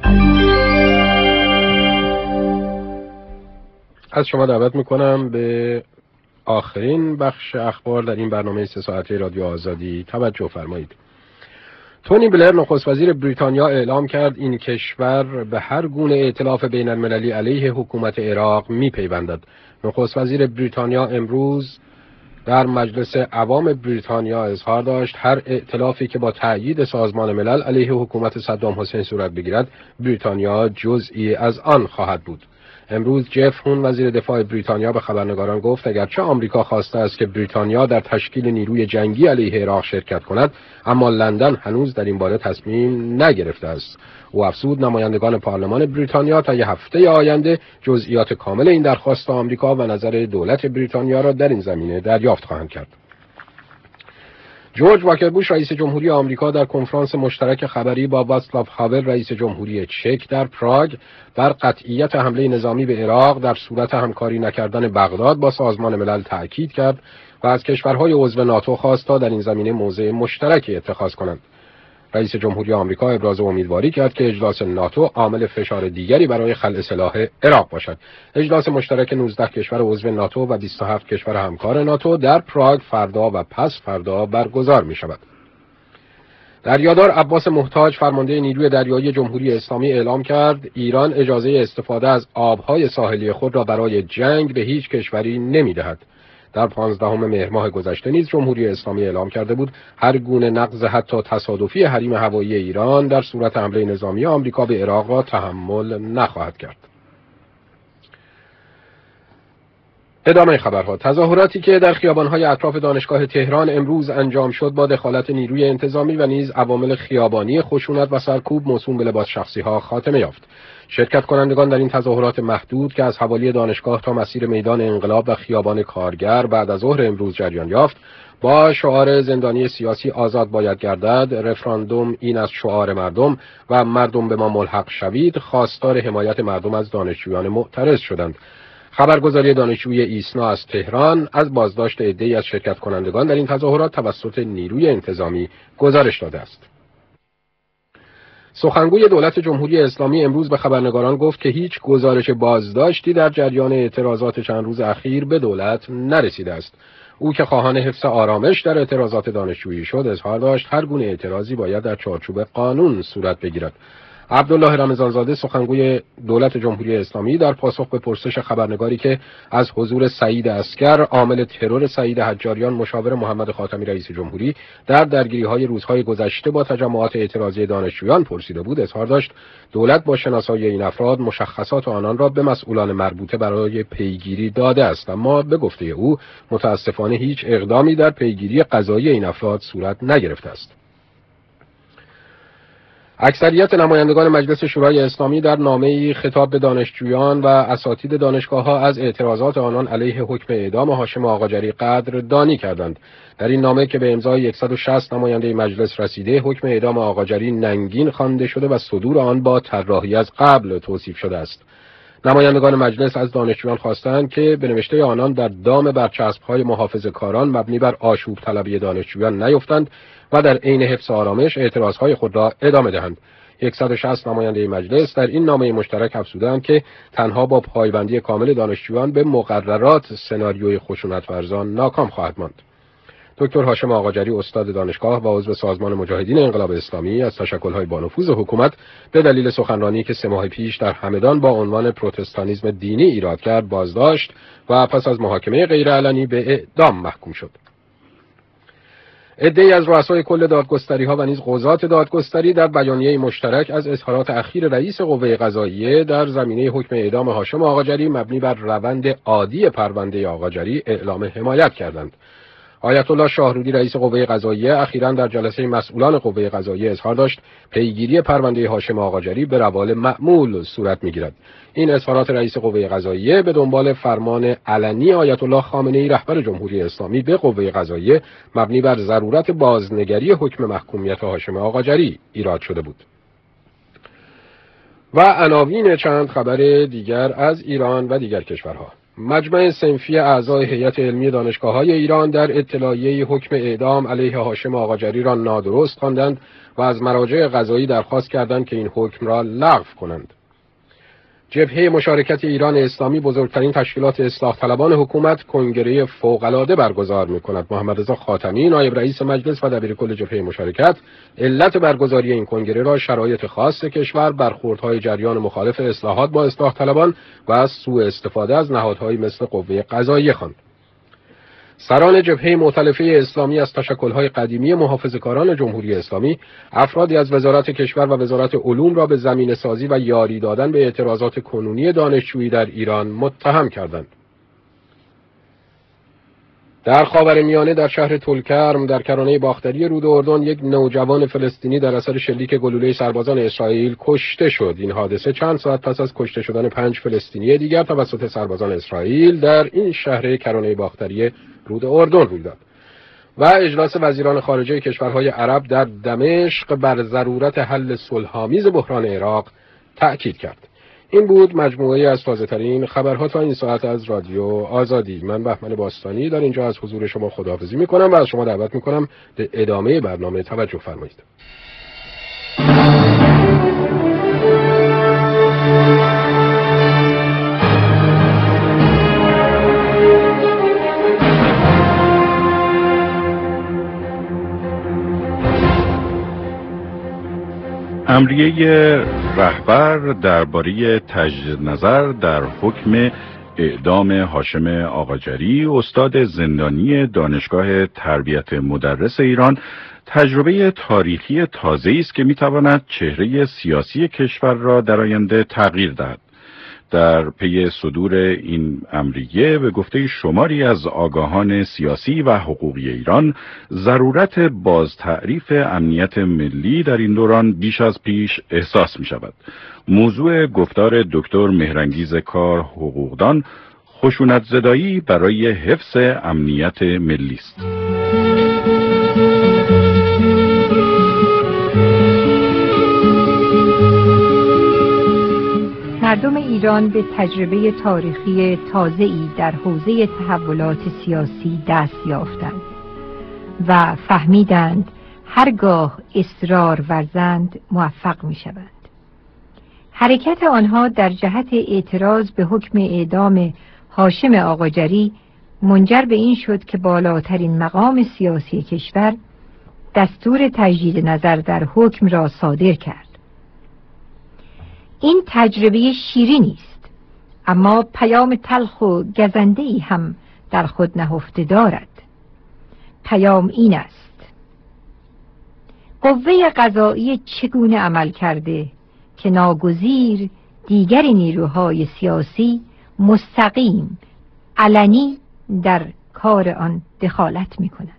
از شما دعوت میکنم به آخرین بخش اخبار در این برنامه 3 ساعته رادیو آزادی توجه فرمایید. تونی بلر نخست وزیر بریتانیا اعلام کرد این کشور به هر گونه ائتلاف بین المللی علیه حکومت عراق میپیوندد. نخست وزیر بریتانیا امروز در مجلس عوام بریتانیا اظهار داشت هر ائتلافی که با تأیید سازمان ملل علیه حکومت صدام حسین صورت بگیرد، بریتانیا جزئی از آن خواهد بود. امروز جف هون وزیر دفاع بریتانیا به خبرنگاران گفت اگرچه آمریکا خواسته است که بریتانیا در تشکیل نیروی جنگی علیه عراق شرکت کند، اما لندن هنوز در این باره تصمیم نگرفته است. او افزود نمایندگان پارلمان بریتانیا تا یه هفته آینده جزئیات کامل این درخواست آمریکا و نظر دولت بریتانیا را در این زمینه دریافت خواهند کرد. جورج واکر بوش رئیس جمهوری آمریکا در کنفرانس مشترک خبری با واڅلاو هاول رئیس جمهوری چک در پراگ بر قطعیت حمله نظامی به عراق در صورت همکاری نکردن بغداد با سازمان ملل تأکید کرد و از کشورهای عضو ناتو خواست تا در این زمینه موضع مشترکی اتخاذ کنند. رئیس جمهوری آمریکا ابراز امیدواری کرد که اجلاس ناتو عامل فشار دیگری برای خلع سلاح عراق باشد. اجلاس مشترک 19 کشور عضو ناتو و 27 کشور همکار ناتو در پراگ فردا و پس فردا برگزار می شود. دریادار عباس محتاج فرمانده نیروی دریایی جمهوری اسلامی اعلام کرد ایران اجازه استفاده از آبهای ساحلی خود را برای جنگ به هیچ کشوری نمی دهد. در 15 مهر ماه گذشته نیز جمهوری اسلامی اعلام کرده بود هر گونه نقض حتی تصادفی حریم هوایی ایران در صورت حمله نظامی آمریکا به عراق را تحمل نخواهد کرد. ادامه خبرها. تظاهراتی که در خیابان‌های اطراف دانشگاه تهران امروز انجام شد با دخالت نیروی انتظامی و نیز عوامل خیابانی خشونت و سرکوب موسوم به لباس شخصی‌ها خاتمه یافت. شرکت کنندگان در این تظاهرات محدود که از حوالی دانشگاه تا مسیر میدان انقلاب و خیابان کارگر بعد از ظهر امروز جریان یافت، با شعار زندانی سیاسی آزاد باید گردد، رفراندوم این از شعار مردم و مردم به ما ملحق شوید، خواستار حمایت مردم از دانشجویان معترض شدند. خبرگزاری دانشجوی ایسنا از تهران از بازداشت عده‌ای از شرکت کنندگان در این تظاهرات توسط نیروی انتظامی گزارش داده است. سخنگوی دولت جمهوری اسلامی امروز به خبرنگاران گفت که هیچ گزارش بازداشتی در جریان اعتراضات چند روز اخیر به دولت نرسیده است. او که خواهان حفظ آرامش در اعتراضات دانشجویی شد، اظهار داشت هر گونه اعتراضی باید در چارچوب قانون صورت بگیرد. عبدالله رمضانزاده سخنگوی دولت جمهوری اسلامی در پاسخ به پرسش خبرنگاری که از حضور سعید عسکر عامل ترور سعید حجاریان مشاور محمد خاتمی رئیس جمهوری در درگیری‌های روزهای گذشته با تجمعات اعتراضی دانشجویان پرسیده بود، اظهار داشت دولت با شناسایی این افراد مشخصات آنان را به مسئولان مربوطه برای پیگیری داده است، اما به گفته او متاسفانه هیچ اقدامی در پیگیری قضایی این افراد صورت نگرفته است. اکثریت نمایندگان مجلس شورای اسلامی در نامه‌ای خطاب به دانشجویان و اساتید دانشگاه‌ها از اعتراضات آنان علیه حکم اعدام هاشم آقاجری قدردانی کردند. در این نامه که به امضای 160 نماینده مجلس رسیده، حکم اعدام آقاجری ننگین خوانده شده و صدور آن با طراحی از قبل توصیف شده است. نمایندگان مجلس از دانشجویان خواستند که به نوشته آنان در دام برچسب‌های محافظه‌کاران مبنی بر آشوب طلبی دانشجویان نیفتند و در عین حفظ آرامش اعتراضهای خود را ادامه دهند. 160 نماینده مجلس در این نامه مشترک افزودند که تنها با پایبندی کامل دانشجویان به مقررات سناریوی خشونت‌ورزان ناکام خواهد ماند. دکتر هاشم آقاجری استاد دانشگاه و عضو سازمان مجاهدین انقلاب اسلامی از تشکل‌های بانفوذ حکومت به دلیل سخنرانی که 3 ماه پیش در همدان با عنوان پروتستانیسم دینی ایراد کرد بازداشت و پس از محاکمه غیرعلنی به اعدام محکوم شد. عده‌ای از رؤسای کل دادگستری‌ها و نیز قضات دادگستری در بیانیه مشترک از اظهارات اخیر رئیس قوه قضاییه در زمینه حکم اعدام هاشم آقاجری مبنی بر روند عادی پرونده آقاجری اعلام حمایت کردند. آیت الله شاهرودی رئیس قوه قضاییه اخیراً در جلسه مسئولان قوه قضاییه اظهار داشت پیگیری پرونده هاشم آقاجری به روال معمول صورت می‌گیرد. این اظهارات رئیس قوه قضاییه به دنبال فرمان علنی آیت الله خامنه‌ای رهبر جمهوری اسلامی به قوه قضاییه مبنی بر ضرورت بازنگری حکم محکومیت هاشم آقاجری ایراد شده بود. و عناوین چند خبر دیگر از ایران و دیگر کشورها. مجمع صنفی اعضای هیئت علمی دانشگاه‌های ایران در اطلاعیه حکم اعدام علیه هاشم آقاجری را نادرست خواندند و از مراجع قضایی درخواست کردند که این حکم را لغو کنند. جبهه مشارکت ایران اسلامی بزرگترین تشکیلات اصلاح طلبان حکومت کنگره فوق‌العاده برگزار می‌کند. محمد رضا خاتمی نایب رئیس مجلس و دبیرکل جبهه مشارکت علت برگزاری این کنگره را شرایط خاص کشور، برخوردهای جریان مخالف اصلاحات با اصلاح طلبان و سوء استفاده از نهادهایی مثل قوه قضاییه خواند. سران جبهه مؤتلفه اسلامی از تشکل‌های قدیمی محافظه‌کاران جمهوری اسلامی افرادی از وزارت کشور و وزارت علوم را به زمینه‌سازی و یاری دادن به اعتراضات کنونی دانشجویی در ایران متهم کردند. در خاورمیانه در شهر طولکرم در کرانه باختری رود اردن یک نوجوان فلسطینی در اثر شلیک گلوله سربازان اسرائیل کشته شد. این حادثه چند ساعت پس از کشته شدن 5 فلسطینی دیگر توسط سربازان اسرائیل در این شهر کرانه باختری رود اردن روی داد و اجلاس وزیران خارجه کشورهای عرب در دمشق بر ضرورت حل صلح‌آمیز بحران عراق تأکید کرد. این بود مجموعه از تازه‌ترین خبرها تا این ساعت از رادیو آزادی. من بهمن باستانی در اینجا از حضور شما خداحافظی می‌کنم و از شما دعوت می‌کنم به ادامه برنامه توجه فرمایید. امریه رهبر درباره تجدید نظر در حکم اعدام هاشم آقاجری، استاد زندانی دانشگاه تربیت مدرس ایران، تجربه تاریخی تازه‌ای است که می‌تواند چهره سیاسی کشور را در آینده تغییر دهد. در پی صدور این امریه به گفته شماری از آگاهان سیاسی و حقوقی ایران، ضرورت بازتعریف امنیت ملی در این دوران بیش از پیش احساس می شود. موضوع گفتار دکتر مهرانگیز کار حقوقدان، خشونت زدایی برای حفظ امنیت ملی است. مردم ایران به تجربه تاریخی تازه‌ای در حوزه تحولات سیاسی دست یافتند و فهمیدند هرگاه اصرار ورزند موفق می‌شوند. حرکت آنها در جهت اعتراض به حکم اعدام هاشم آقاجری منجر به این شد که بالاترین مقام سیاسی کشور دستور تجدید نظر در حکم را صادر کرد. این تجربه شیرینی است، اما پیام تلخ و گزنده‌ای هم در خود نهفته دارد. پیام این است: قوه قضایی چگونه عمل کرده که ناگزیر دیگر نیروهای سیاسی مستقیم علنی در کار آن دخالت می کنند.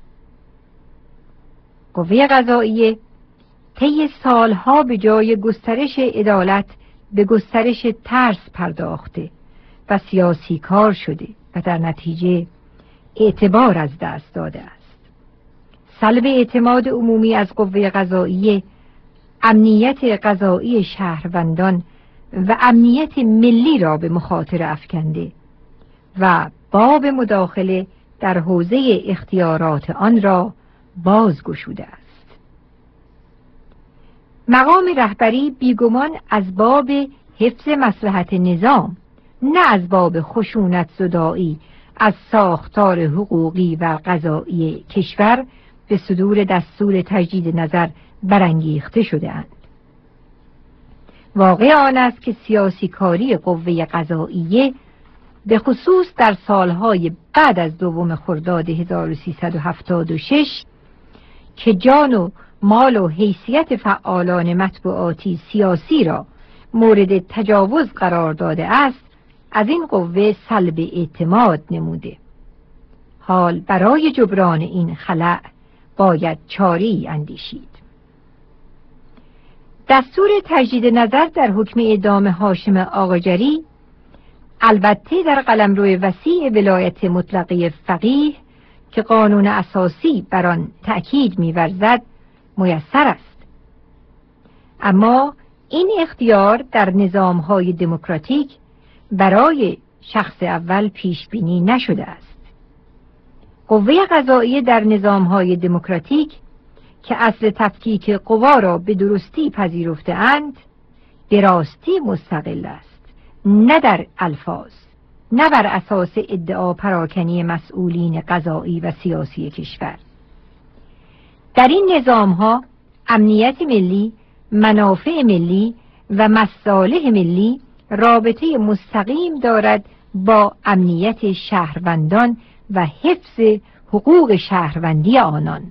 قوه قضایی طی سالها به جای گسترش عدالت به گسترش ترس پرداخته و سیاسی کار شده و در نتیجه اعتبار از دست داده است. سلب اعتماد عمومی از قوه قضایی، امنیت قضایی شهروندان و امنیت ملی را به مخاطره افکنده و باب مداخله در حوزه اختیارات آن را بازگشوده است. مقام رهبری بیگمان از باب حفظ مصلحت نظام، نه از باب خشونت زدایی از ساختار حقوقی و قضایی کشور به صدور دستور تجدید نظر برانگیخته شده اند. واقع آن است که سیاسی کاری قوه قضاییه به خصوص در سالهای بعد از 2 خرداد 1376 که جان و مال و حیثیت فعالان مطبوعاتی سیاسی را مورد تجاوز قرار داده است، از این قوه سلب اعتماد نموده. حال برای جبران این خلأ باید چاره‌ای اندیشید. دستور تجدید نظر در حکم اعدام هاشم آقاجری البته در قلمرو وسیع ولایت مطلقه فقیه که قانون اساسی بر آن تأکید می‌ورزد میسر است، اما این اختیار در نظام‌های دموکراتیک برای شخص اول پیش بینی نشده است. قوه قضاییه در نظام‌های دموکراتیک که اصل تفکیک قوا را به درستی پذیرفته اند، به راستی مستقل است، نه در الفاظ، نه بر اساس ادعا پراکنی مسئولین قضایی و سیاسی کشور. در این نظام‌ها امنیت ملی، منافع ملی و مصالح ملی رابطه مستقیم دارد با امنیت شهروندان و حفظ حقوق شهروندی آنان.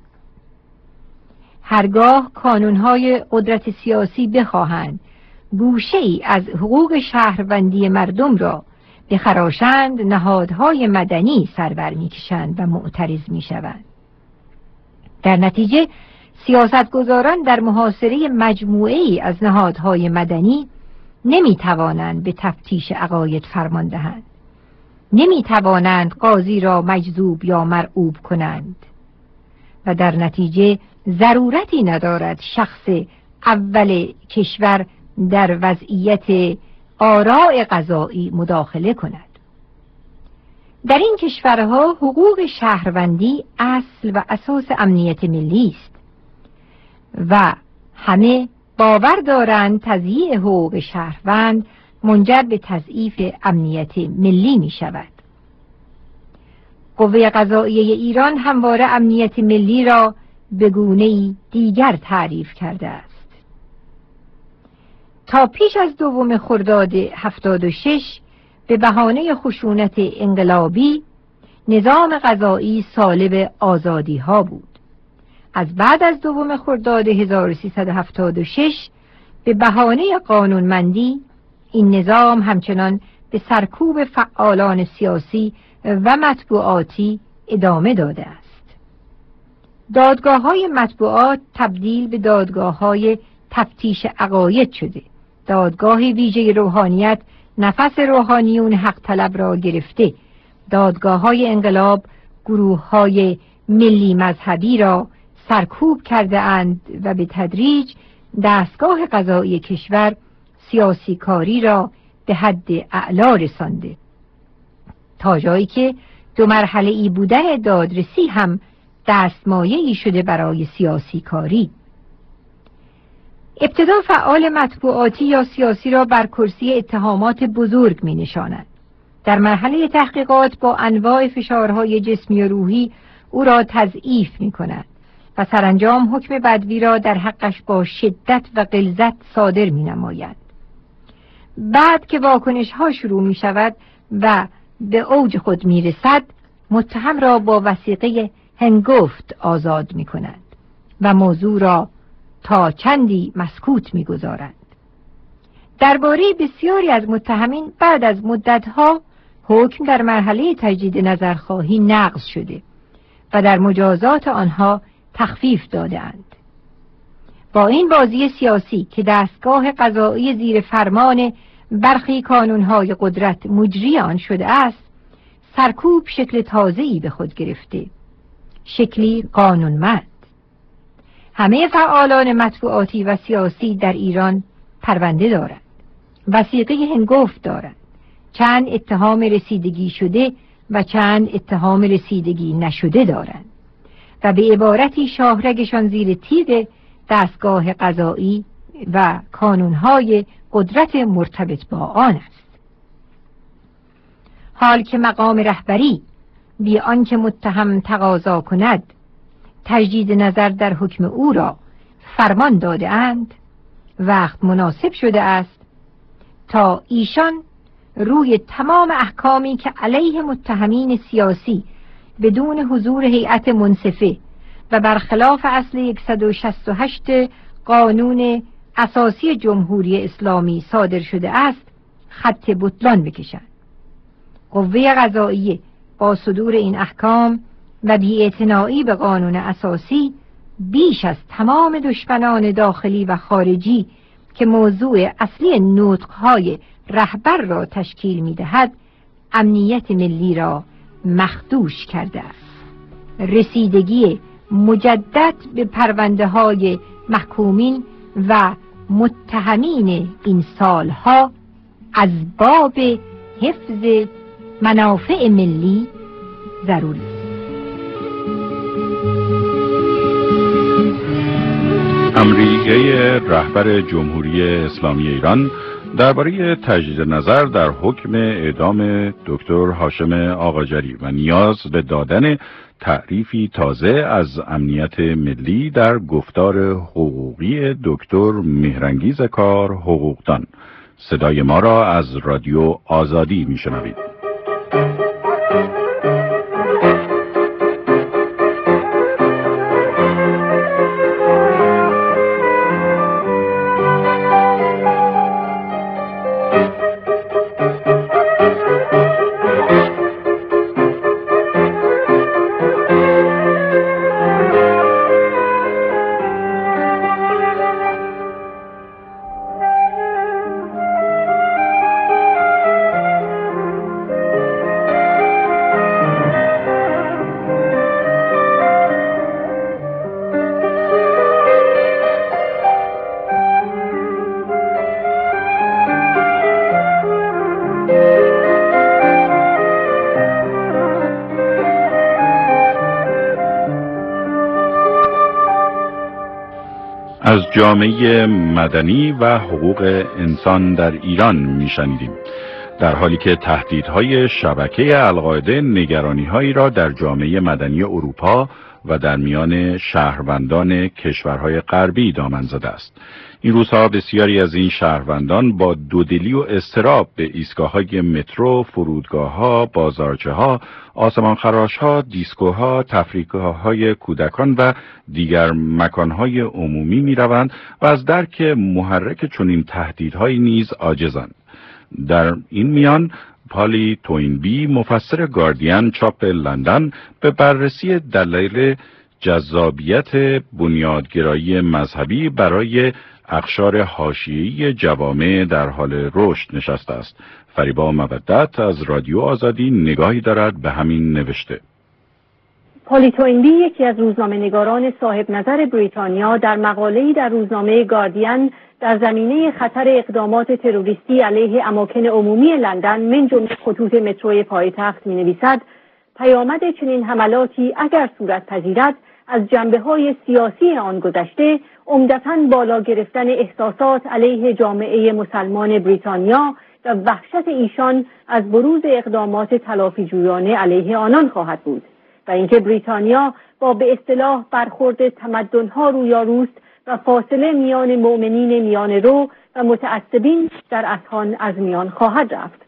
هرگاه کانونهای قدرت سیاسی بخواهند گوشه‌ای از حقوق شهروندی مردم را بخراشند، نهادهای مدنی سربر می‌کشند و معترض می‌شوند. در نتیجه سیاستگزاران در محاصره مجموعه‌ای از نهادهای مدنی نمی‌توانند به تفتیش عقاید فرمان دهند. نمی‌توانند قاضی را مجذوب یا مرعوب کنند و در نتیجه ضرورتی ندارد شخص اول کشور در وضعیت آراء قضایی مداخله کند. در این کشورها حقوق شهروندی اصل و اساس امنیت ملی است و همه باور دارند تضییع حقوق شهروند منجر به تضعیف امنیت ملی می شود. قوه قضاییه ایران همواره امنیت ملی را به گونه‌ای دیگر تعریف کرده است. تا پیش از 2 خرداد 76 به بهانه خشونت انقلابی نظام قضایی سالب آزادی ها بود. از بعد از 2 خرداد 1376 به بهانه قانونمندی این نظام همچنان به سرکوب فعالان سیاسی و مطبوعاتی ادامه داده است. دادگاه‌های مطبوعات تبدیل به دادگاه‌های تفتیش عقاید شده. دادگاه ویژه روحانیت نفس روحانیون حق طلب را گرفته. دادگاه‌های انقلاب گروه‌های ملی مذهبی را سرکوب کرده اند و به تدریج دستگاه قضایی کشور سیاسی کاری را به حد اعلا رسانده، تا جایی که 2 مرحله‌ای بودن دادرسی هم دستمایه‌ای شده برای سیاسی کاری. ابتدا فعال مطبوعاتی یا سیاسی را بر کرسی اتهامات بزرگ می نشاند. در مرحله تحقیقات با انواع فشارهای جسمی و روحی او را تضعیف می کند و سرانجام حکم بدوی را در حقش با شدت و غلظت صادر می نماید. بعد که واکنش ها شروع می شود و به اوج خود می رسد، متهم را با وثیقه هنگفت آزاد می کند و موضوع را تا چندی مسکوت می گذارند. درباره بسیاری از متهمین بعد از مدتها حکم در مرحله تجدید نظرخواهی نقض شده و در مجازات آنها تخفیف داده‌اند. با این بازی سیاسی که دستگاه قضایی زیر فرمان برخی کانونهای قدرت مجری آن شده است، سرکوب شکل تازه‌ای به خود گرفته، شکلی قانونمند. همه فعالان مطبوعاتی و سیاسی در ایران پرونده دارند، وثیقه هنگفت دارند، چند اتهام رسیدگی شده و چند اتهام رسیدگی نشده دارند و به عبارتی شاهرگشان زیر تیغ دستگاه قضایی و کانونهای قدرت مرتبط با آن است. حال که مقام رهبری بی آنکه متهم تقاضا کند تجدید نظر در حکم او را فرمان داده اند، وقت مناسب شده است تا ایشان روی تمام احکامی که علیه متهمین سیاسی بدون حضور هیئت منصفه و برخلاف اصل 168 قانون اساسی جمهوری اسلامی صادر شده است خط بطلان بکشند. قوه قضاییه با صدور این احکام و بی‌اعتنایی به قانون اساسی بیش از تمام دشمنان داخلی و خارجی که موضوع اصلی نطق‌های رهبر را تشکیل می‌دهد، امنیت ملی را مخدوش کرده است. رسیدگی مجدد به پرونده‌های محکومین و متهمین این سالها از باب حفظ منافع ملی ضروری است. امریکه رهبر جمهوری اسلامی ایران درباره تجدید نظر در حکم اعدام دکتر هاشم آقاجری و نیاز به دادن تعریفی تازه از امنیت ملی در گفتار حقوقی دکتر مهرانگیز کار حقوقدان. صدای ما را از رادیو آزادی میشنوید. از جامعه مدنی و حقوق انسان در ایران میشنیدیم، در حالی که تهدیدهای شبکه القاعده نگرانی‌هایی را در جامعه مدنی اروپا و در میان شهروندان کشورهای غربی دامن زده است. این روزها بسیاری از این شهروندان با دودلی و اضطراب به ایستگاه‌های مترو، فرودگاه‌ها، بازارچه‌ها، آسمانخراش‌ها، دیسکوها، تفریحگاه‌های کودکان و دیگر مکان‌های عمومی می‌روند و از درک محرک چنین تهدیدهایی نیز عاجزند. در این میان پالی توینبی، مفسر گاردین چاپ لندن، به بررسی دلایل جذابیت بنیادگرایی مذهبی برای اقشار حاشیه‌ای جوامع در حال رشد نشسته است. فریبا مودت از رادیو آزادی نگاهی دارد به همین نوشته. پالی توینبی، یکی از روزنامه‌نگاران صاحب نظر بریتانیا، در مقاله‌ای در روزنامه گاردین در زمینه خطر اقدامات تروریستی علیه اماکن عمومی لندن من جمله خطوط متروی پایتخت می‌نویسد: پیامد چنین حملاتی اگر صورت پذیرد از جنبه‌های سیاسی آن گذشته، عمدتاً بالا گرفتن احساسات علیه جامعه مسلمان بریتانیا و وحشت ایشان از بروز اقدامات تلافی‌جویانه علیه آنان خواهد بود و اینکه بریتانیا با به اصطلاح برخورد تمدن‌ها رویاروست و فاصله میان مؤمنین میان رو و متعصبین در اذهان از میان خواهد رفت.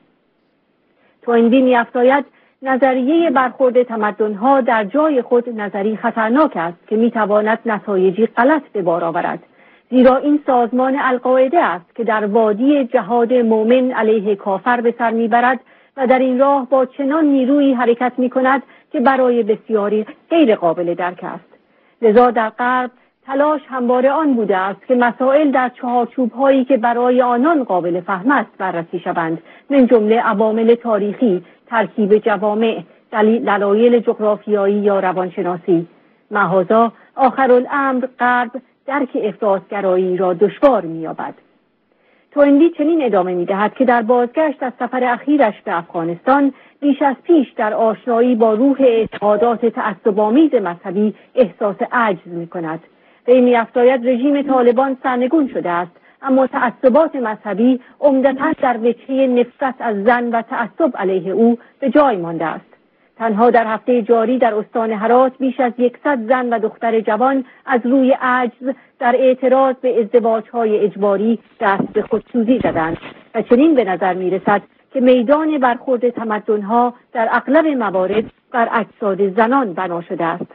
توینبی می‌افزاید نظریه برخورد تمدن‌ها در جای خود نظری خطرناک است که می‌تواند نتایجی غلط به بار آورد، زیرا این سازمان القاعده است که در وادی جهاد مؤمن علیه کافر به سر می‌برد و در این راه با چنان نیرویی حرکت می‌کند که برای بسیاری غیر قابل درک است. لذا در غرب تلاش همواره آن بوده است که مسائل در چهارچوب‌هایی که برای آنان قابل فهم است بررسی شوند، من جمله عوامل تاریخی، ترکیب جوامع، دلایل جغرافیایی یا روانشناسی. محاذا آخرالامر غرب درک افراط‌گرایی را دشوار می‌یابد. توینبی چنین ادامه می‌دهد که در بازگشت از سفر اخیرش به افغانستان بیش از پیش در آشنایی با روح اعتقادات تعصب‌آمیز مذهبی احساس عجز می‌کند. وی می‌افزاید رژیم طالبان سرنگون شده است، اما تعصبات مذهبی عمدتاً در وجهه نفرت از زن و تعصب علیه او به جای مانده است. تنها در هفته جاری در استان هرات بیش از 100 زن و دختر جوان از روی عجز در اعتراض به ازدواج‌های اجباری دست به خودسوزی زدند و چنین به نظر می‌رسد که میدان برخورد تمدن‌ها در اغلب موارد بر اجساد زنان بنا شده است.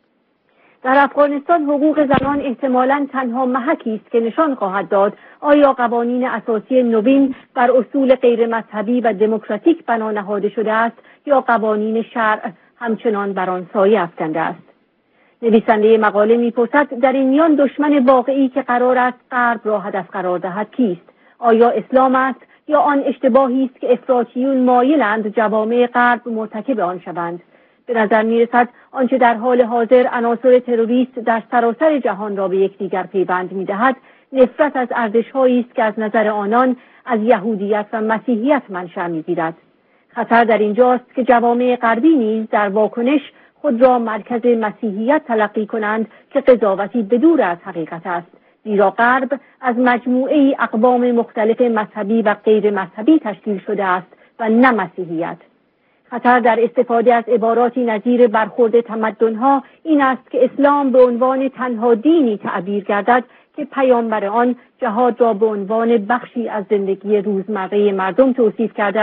در افغانستان حقوق زنان احتمالاً تنها محکی است که نشان خواهد داد آیا قوانین اساسی نوین بر اصول غیر مذهبی و دموکراتیک بنا نهاده شده است یا قوانین شرع همچنان بر آن سایه افکنده است. نویسنده مقاله می‌پرسد در این میان دشمن واقعی که قرار است غرب را هدف قرار دهد کیست؟ آیا اسلام است یا آن اشتباهی است که افراطیون مایلند جوامع غرب مرتکب آن شوند؟ به نظر می‌رسد آنچه در حال حاضر عناصر تروریست در سراسر جهان را به یکدیگر پیوند می‌دهد، نفرت از ارزش‌هایی است که از نظر آنان از یهودیت و مسیحیت منشأ می‌گیرد. خطر در اینجاست که جوامع غربی نیز در واکنش خود را مرکز مسیحیت تلقی کنند که قضاوتی بدور از حقیقت است، زیرا غرب از مجموعه‌ای اقوام مختلف مذهبی و غیر مذهبی تشکیل شده است و نه مسیحیت. خطر در استفاده از عباراتی نظیر برخورد تمدن‌ها این است که اسلام به عنوان تنها دینی تعبیر گردد که پیامبر آن جهاد را به عنوان بخشی از زندگی روزمره مردم توصیف کرده است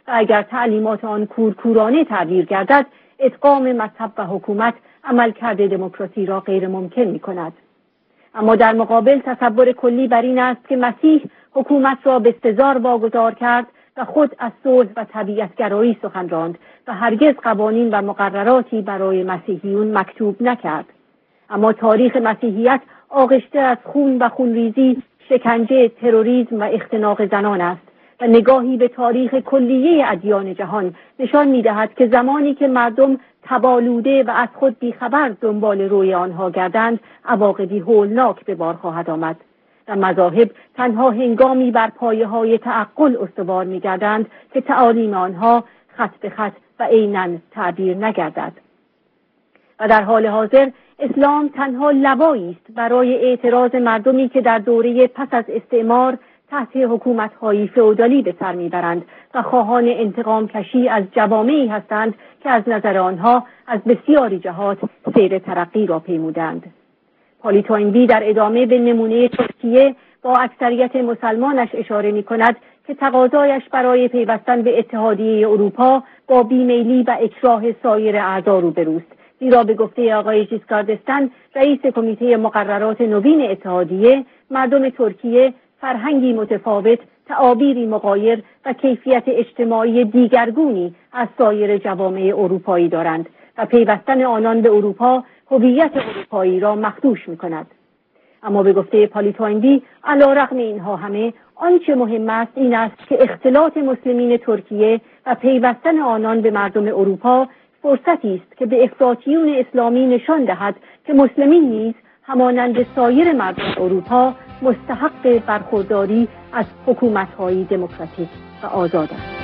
و اگر تعلیمات آن کورکورانه تعبیر گردد، ادغام مذهب و حکومت عملکرد دموکراسی را غیر ممکن می‌کند. اما در مقابل تصور کلی بر این است که مسیح حکومت را به سزار واگذار کرد و خود از صلح و طبیعت‌گرایی سخن راند و هرگز قوانین و مقرراتی برای مسیحیون مکتوب نکرد. اما تاریخ مسیحیت آغشته از خون و خونریزی، شکنجه، تروریسم و اختناق زنان است و نگاهی به تاریخ کلیه ادیان جهان نشان می‌دهد که زمانی که مردم تبالوده و از خود بیخبر دنبال روی آنها گردند، عواقبی هولناک به بار خواهد آمد و مذاهب تنها هنگامی بر پایه‌های تعقل استوار می‌گردند که تعالیم آنها خط به خط و عیناً تعبیر نگردد. و در حال حاضر اسلام تنها لوایی است برای اعتراض مردمی که در دوره پس از استعمار تحت حکومت‌های فئودالی به سر می‌برند و خواهان انتقام کشی از جوامعی هستند که از نظر آنها از بسیاری جهات سیر ترقی را پیمودند. پالی توینبی در ادامه به نمونه ترکیه با اکثریت مسلمانش اشاره می‌کند که تقاضایش برای پیوستن به اتحادیه اروپا با بیمیلی و اکراه سایر اعضا روبروست، زیرا به گفته آقای ژیسکار دستن، رئیس کمیته مقررات نوین اتحادیه، مردم ترکیه فرهنگی متفاوت، تعابیری مغایر و کیفیت اجتماعی دیگرگونی از سایر جوامع اروپایی دارند و پیوستن آنان به اروپا هویت اروپایی را مخدوش می‌کند. اما به گفته پالی توینبی، علی‌رغم اینها همه، آنچه مهم است این است که اختلاط مسلمین ترکیه و پیوستن آنان به مردم اروپا فرصتی است که به افراطیون اسلامی نشان دهد که مسلمین نیز همانند سایر مردم اروپا مستحق برخورداری از حکومت‌های دموکراتیک و آزاد است.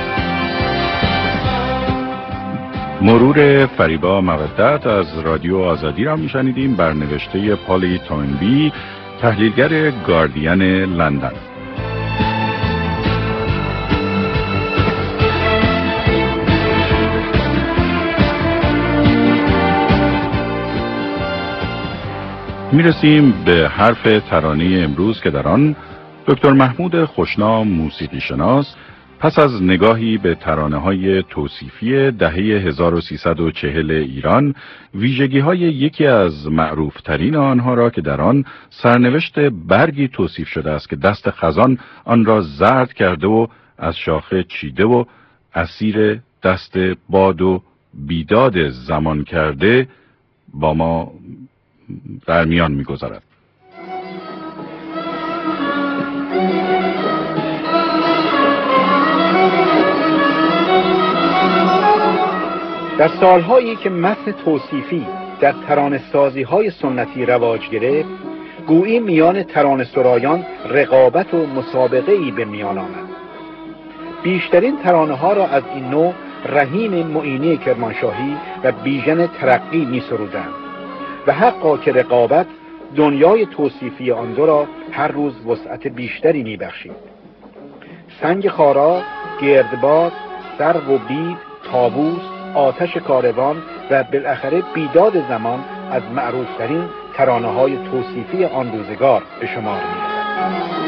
مرور فریبا مودت از رادیو آزادی را میشنیدیم بر نوشته پالی توینبی، تحلیلگر گاردین لندن. میرسیم به حرف ترانه امروز که در آن دکتر محمود خوشنام موسیقی شناس پس از نگاهی به ترانه‌های توصیفی دهه 1340 ایران، ویژگی‌های یکی از معروف‌ترین آنها را که در آن سرنوشت برگی توصیف شده است که دست خزان آن را زرد کرده و از شاخه چیده و اسیر دست باد و بیداد زمان کرده، با ما در میان می‌گذارد. در سالهایی که متن توصیفی در ترانه‌سازی‌های سنتی رواج گرفت، گویی میان ترانه‌سرایان رقابت و مسابقه‌ای به میان آمد. بیشترین ترانه‌ها را از این نوع رحیم معینی کرمانشاهی و بیژن ترقی می‌سرودند و حقا که رقابت دنیای توصیفی آن دو را هر روز وسعت بیشتری می‌بخشید. سنگ خارا، گردباد، سرو و بید، طاووس، آتش کاروان و بالاخره بیداد زمان از معروفترین ترانه‌های توصیفی آن روزگار به شمار می‌رسد.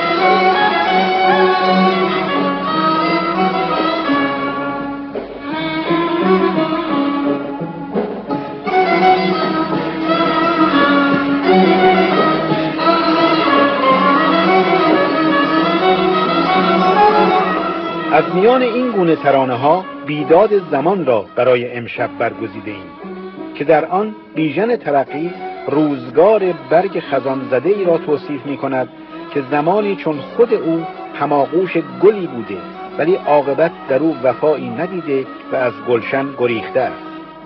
از میان این گونه ترانه‌ها بیداد زمان را برای امشب برگزیده ایم که در آن بیژن ترقی روزگار برگ خزان زده ای را توصیف می کند که زمانی چون خود او هماغوش گلی بوده ولی عاقبت در او وفایی ندیده و از گلشن گریخته است.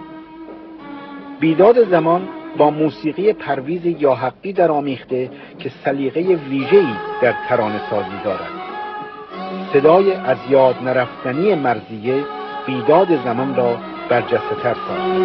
بیداد زمان با موسیقی پرویز یاحقی در آمیخته که سلیقه ویژه‌ای در ترانه سازی دارد. صدای از یاد نرفتنی مرضیه بیداد زمان را برجسته تر ساخت.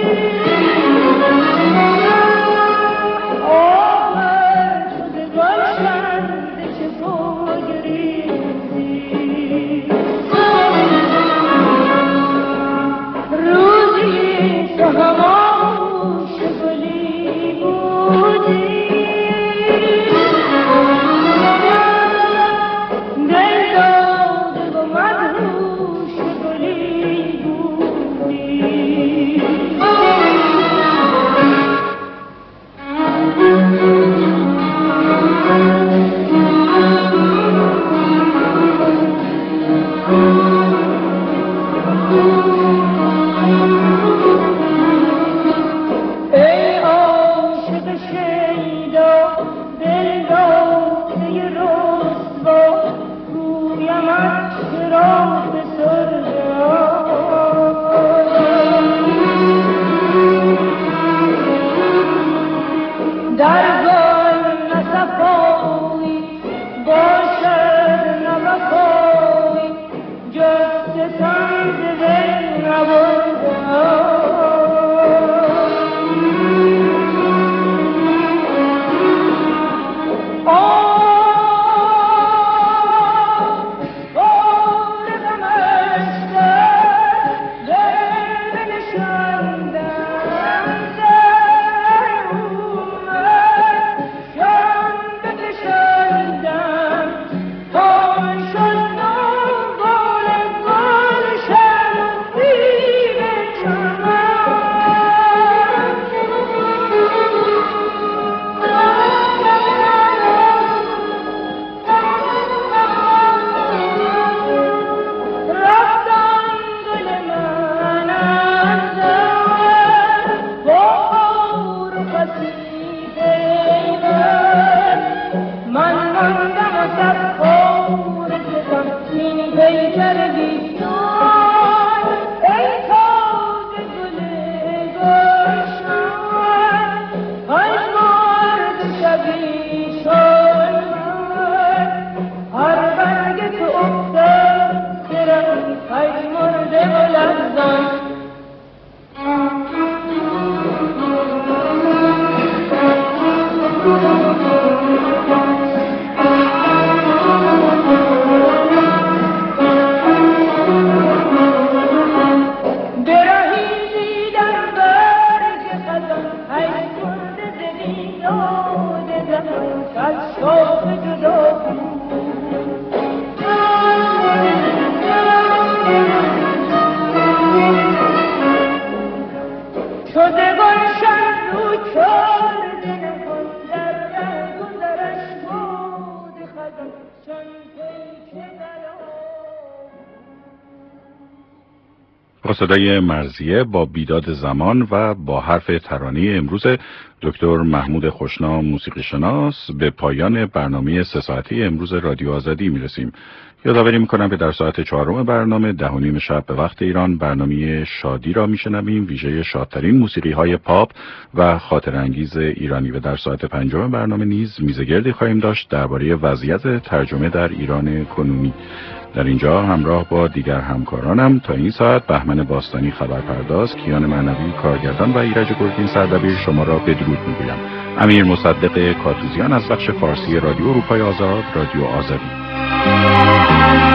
با صدای مرضیه با بیداد زمان و با حرف ترانه امروز دکتر محمود خوشنا موسیقی شناس به پایان برنامه 3 ساعته امروز رادیو آزادی میرسیم. یادآوری میکنم که در ساعت 4 برنامه 10:30 شب به وقت ایران برنامه شادی را میشنویم، ویژه شادترین موسیقی های پاپ و خاطر انگیز ایرانی، و در ساعت 5 برنامه نیز میزگردی خواهیم داشت درباره وضعیت ترجمه در ایران کنونی. در اینجا همراه با دیگر همکارانم تا این ساعت بهمن باستانی خبرپرداز، کیان معنوی کارگردان و ایرج گرگین سردبیر شما را بدرود میگویم. امیر مصدق کاتوزیان از بخش فارسی رادیو اروپای آزاد، رادیو آزادی.